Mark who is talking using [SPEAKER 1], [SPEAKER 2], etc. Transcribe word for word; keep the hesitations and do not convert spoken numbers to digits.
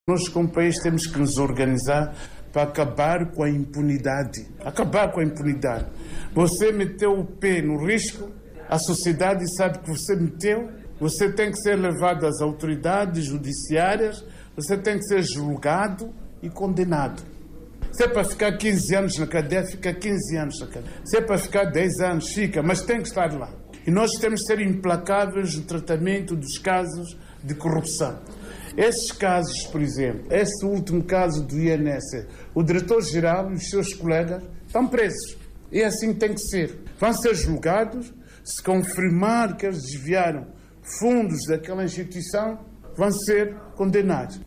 [SPEAKER 1] Nós, como país, temos que nos organizar para acabar com a impunidade. Acabar com a impunidade. Você meteu o pé no risco, a sociedade sabe que você meteu, você tem que ser levado às autoridades judiciárias, você tem que ser julgado e condenado. Se é para ficar quinze anos na cadeia, fica quinze anos na cadeia. Se é para ficar dez anos, fica, mas tem que estar lá. E nós temos que ser implacáveis no tratamento dos casos de corrupção. Esses casos, por exemplo, esse último caso do I N S, o diretor-geral e os seus colegas estão presos. E assim tem que ser. Vão ser julgados, se confirmar que eles desviaram fundos daquela instituição, vão ser condenados.